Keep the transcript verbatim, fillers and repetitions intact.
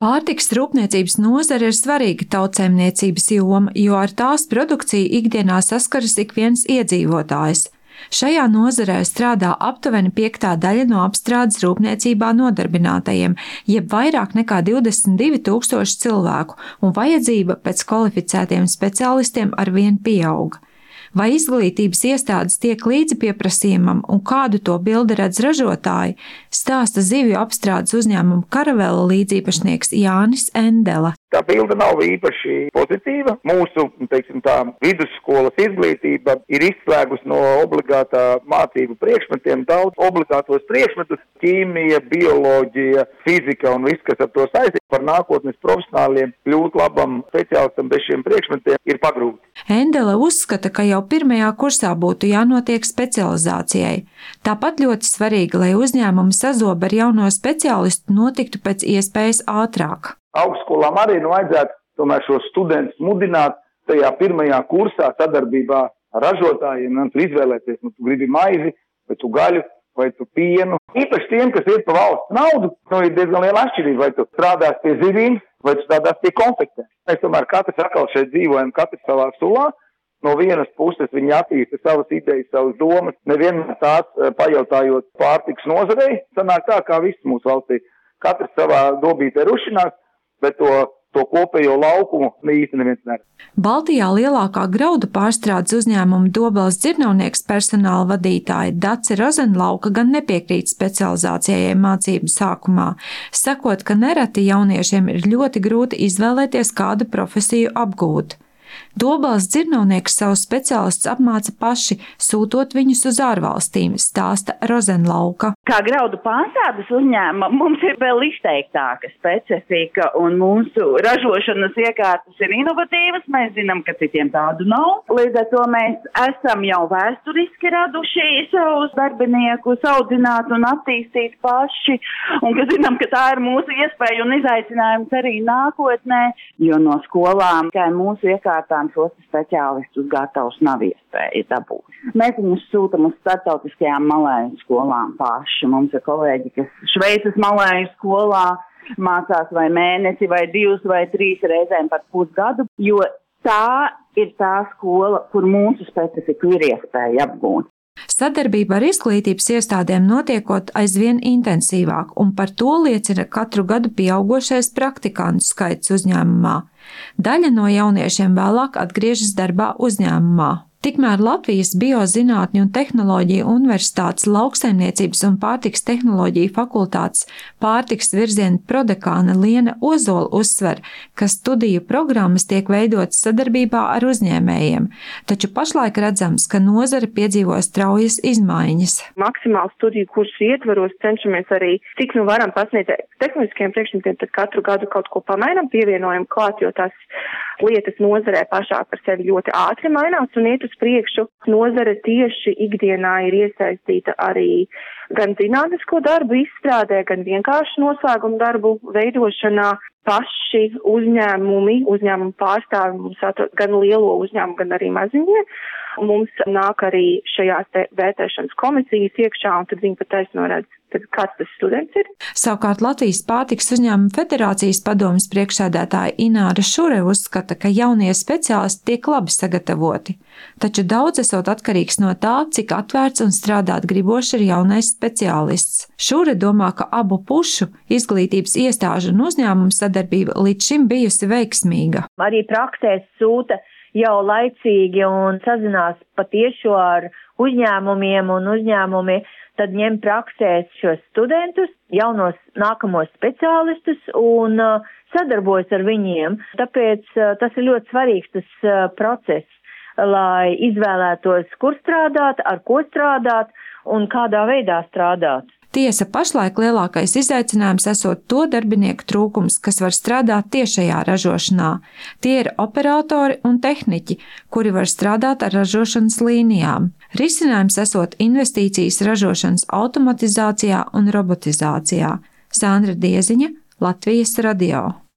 Pārtikas rūpniecības nozare ir svarīga tautsaimniecības joma, jo ar tās produkciju ikdienā saskaras ik viens iedzīvotājs. Šajā nozarē strādā aptuveni piektā daļa no apstrādes rūpniecībā nodarbinātajiem, jeb vairāk nekā divdesmit divi tūkstoši cilvēku, un vajadzība pēc kvalificētiem speciālistiem arvien pieaug. Vai izglītības iestādes tiek līdzi pieprasījumam un kādu to bildi redz ražotāji, stāsta zivju apstrādes uzņēmuma Karavela līdziepašnieks Jānis Endele. Tā bilde nav īpaši pozitīva. Mūsu, teiksim tā, vidusskolas izglītība ir izslēgusi no obligātā mācību priekšmetiem daudz obligātos priekšmetus - ķīmija, bioloģija, fizika un viss, kas ar to saistīts. Par nākotnes profesionāļiem kļūt labam speciālistam bez šiem priekšmetiem ir pagrūti. Endele uzskata, ka jau pirmajā kursā būtu jānotiek specializācijai. Tāpat ļoti svarīgi, lai uzņēmumi sazoba ar jauno speciālistu notiktu pēc iespējas ātrāk. Augstskolām arī nu vajadzētu tomēr šos studentus mudināt tajā pirmajā kursā sadarbībā ar ražotājiem, un tur izvēlēties, nu tu gribi maizi, vai tu gaļu, vai tu pienu. Īpaši tiem, kas iet pa valsts naudu, nu ir diezgan liela atšķirība, vai tu strādās pie zivīm, vai tu strādās pie konfektēm. Mēs tomēr katrs atkal šeit dzīvojam, katrs savā sulā. No vienas puses viņi attīsta savas idejas, savas domas, nevienmēr tās pajautājot pārtikas nozarei. Sanāk tā, kā viss mūsu valstī. Katrs savā dobītē rušinās, bet to, to kopējo laukumu īsti neviens neredz. Baltijā lielākā graudu pārstrādes uzņēmuma Dobeles dzirnavnieks personāla vadītāja Dace Rozenlauka gan nepiekrīt specializācijai mācību sākumā, sakot, ka nereti jauniešiem ir ļoti grūti izvēlēties kādu profesiju apgūt. Dobeles dzirnavnieks savus speciālistus apmāca paši, sūtot viņus uz ārvalstīm, stāsta Rozenlauka. Kā graudu pārstrādes uzņēmuma mums ir vēl izteiktāka specifika un mūsu ražošanas iekārtas ir inovatīvas. Mēs zinām, ka citiem tādu nav. Līdz ar to mēs esam jau vēsturiski raduši savus darbiniekus, audzināt un attīstīt paši. Un ka zinām, ka tā ir mūsu iespēja un izaicinājums arī nākotnē, jo no skolām, kā mūsu iekārtām, šos speciālistus gatavus nav iespēja dabūt. Mēs viņus sūtam uz starptautiskajām malēju skolām paši. Mums ir kolēģi, kas Šveices malēju skolā mācās vai mēnesi, vai divus, vai trīs reizēm par pusgadu, jo tā ir tā skola, kur mūsu specifiku ir iespēja apgūt. Sadarbība ar izglītības iestādēm notiekot aizvien intensīvāk, un par to liecina katru gadu pieaugošais praktikantu skaits uzņēmumā. Daļa no jauniešiem vēlāk atgriežas darbā uzņēmumā. Tikmēr Latvijas Biozinātņu un tehnoloģiju universitātes lauksaimniecības un pārtikas tehnoloģiju fakultātes pārtikas virziena prodekāne Liena Ozola uzsver, ka studiju programmas tiek veidotas sadarbībā ar uzņēmējiem, taču pašlaik redzams, ka nozare piedzīvo straujas izmaiņas. Maksimāli studiju kursu ietvaros cenšamies arī, cik nu varam pasniegt tehniskiem priekšmetiem, tad katru gadu kaut ko pamainam, pievienojam klāt, jo tās lietas nozarē pašā par sevi ļoti ātri mainās un iet uz priekšu. Nozare tieši ikdienā ir iesaistīta arī gan zinātnisko darbu izstrādē, gan vienkārši noslēgumu darbu veidošanā. Paši uzņēmumi, uzņēmumu pārstāvi mums atrod gan lielo uzņēmumu, gan arī maziņie. Mums nāk arī šajās te vērtēšanas komisijas iekšā, un tad viņi pat taisno redz, tad kāds tas students ir. Savukārt Latvijas pārtikas uzņēmuma federācijas padomes priekšsēdētāja Ināra Šure uzskata, ka jaunie speciālisti tiek labi sagatavoti, taču daudz esot atkarīgs no tā, cik atvērts un strādāt gribošs ir jaunais speciālists. Šure domā, ka abu pušu izglītības iestāžu un uzņēmumu sadarbība līdz šim bijusi veiksmīga. Arī praksēs sūta jau laicīgi un sazinās patiešo ar uzņēmumiem un uzņēmumi tad ņem praksēs šos studentus, jaunos nākamos speciālistus un uh, sadarbojas ar viņiem. Tāpēc uh, tas ir ļoti svarīgs tas uh, process, lai izvēlētos, kur strādāt, ar ko strādāt un kādā veidā strādāt. Tiesa, pašlaik lielākais izaicinājums esot to darbinieku trūkums, kas var strādāt tiešajā ražošanā. Tie ir operatori un tehniķi, kuri var strādāt ar ražošanas līnijām. Risinājums esot investīcijas ražošanas automatizācijā un robotizācijā. Sandra Dieziņa, Latvijas radio.